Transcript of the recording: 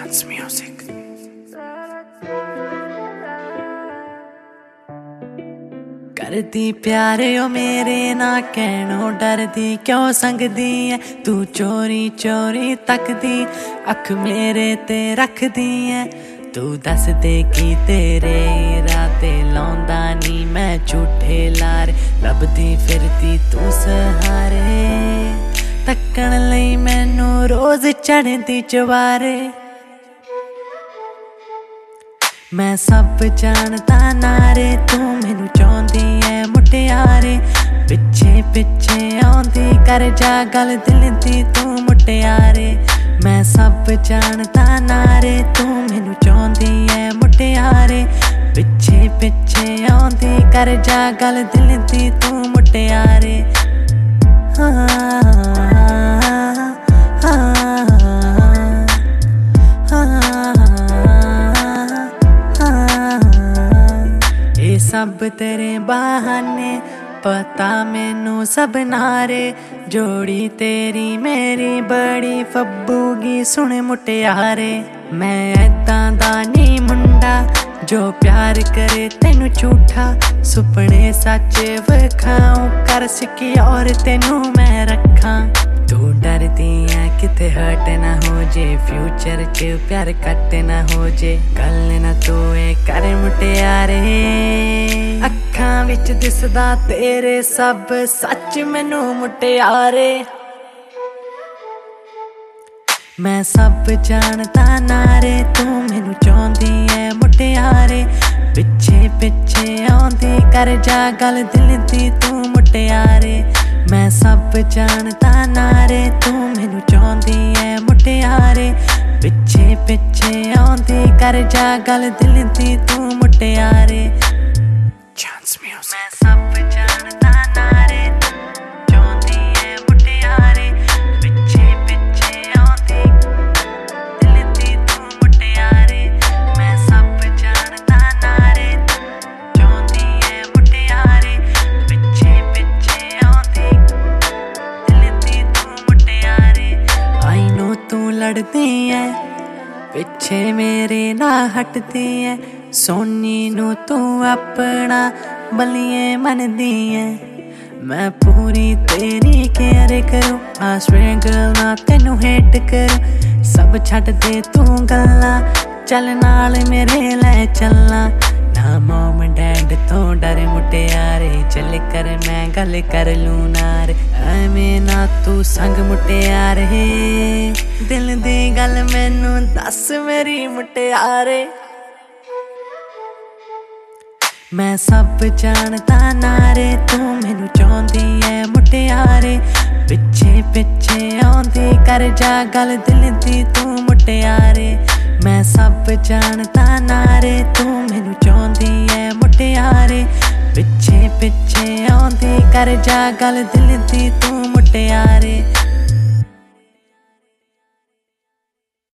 Chance Music। करदी प्यार ओ मेरे ना कहणों डरदी क्यों संगदी है तू चोरी चोरी तकदी अख मेरे ते रखदी है तू दस दे की तेरे राते लाउंदा नी मैं झूठे लारे लभदी फिरदी तू सहारे तकण लई मैनू रोज चढ़दी चवारे मैं सब जानदा नारे तू मैनू चाहुंदी है मुटियारे पिछे पिछे आउंदी कर जा गल दिल दी तू मुटियारे मैं सब जानदा नारे तू मैनू चाहुंदी है मुटियारे पिछे पिछे आउंदी कर जा गल दिल दी तू मुटियारे सब तेरे बहाने पता मैनू सब नारे जोड़ी तेरी मेरी बड़ी फब्बूगी सुन मुटियारे मैं ऐदां दा नी मुंडा जो प्यार करे तेनू झूठा सुपने सच विखाऊं कर सिकी और तेनू मैं रखा तू डरदी है किते हर्ट ना हो जे फ्यूचर च प्यार कट ना हो जे गल ना तू कर मुटियारे अखां विच दिसदा तेरे सब सच मैनू मुटियारे मैं सब जानदा नारे तू मैनू चाहुंदी है मुटियारे पिछे पिछे आउंदी कर जा गल दिल दी तू मुटियारे मैं सब जानदा नारे तू मैनू चाहुंदी है मुटियारे पिछे पिछे आउंदी कर जा गल दिल दी तू मुटियारे Chance Music। मैं सब जानदा नारे चाहुंदी है मुटियारे पिछे पिछे आउंदी दिल दी तू मुटियारे मैं सब जानदा नारे चाहुंदी है मुटियारे पिछे पिछे आउंदी दिल दी तू मुटियारे आई नो तू लड़दी है पिछे मेरे ना हटदी है सोनी नू तू अपना बलिए मनदी है मैं पूरी तेरी केयर करूं आ स्वेयर गर्ल ना तेनू हेट करूं सब छड्ड दे तू गल्लां चल नाल मेरे लै चलना ना मॉम डैड तो डर मुटियारे चल कर मैं गल कर लूं नार ऐवें ना तू संग मुटियारे दिल दी गल मैनू दस मेरी मुटियारे मैं सब जानदा नारे तू मैनू चाहुंदी है मुटियारे पिछे पिछे आउंदी कर जा गल दिल दी तू मुटियारे मैं सब जानदा नारे तू मैनू चाहुंदी है मुटियारे पिछे पिछे आउंदी कर जा गल दिल दी तू मुटियारे।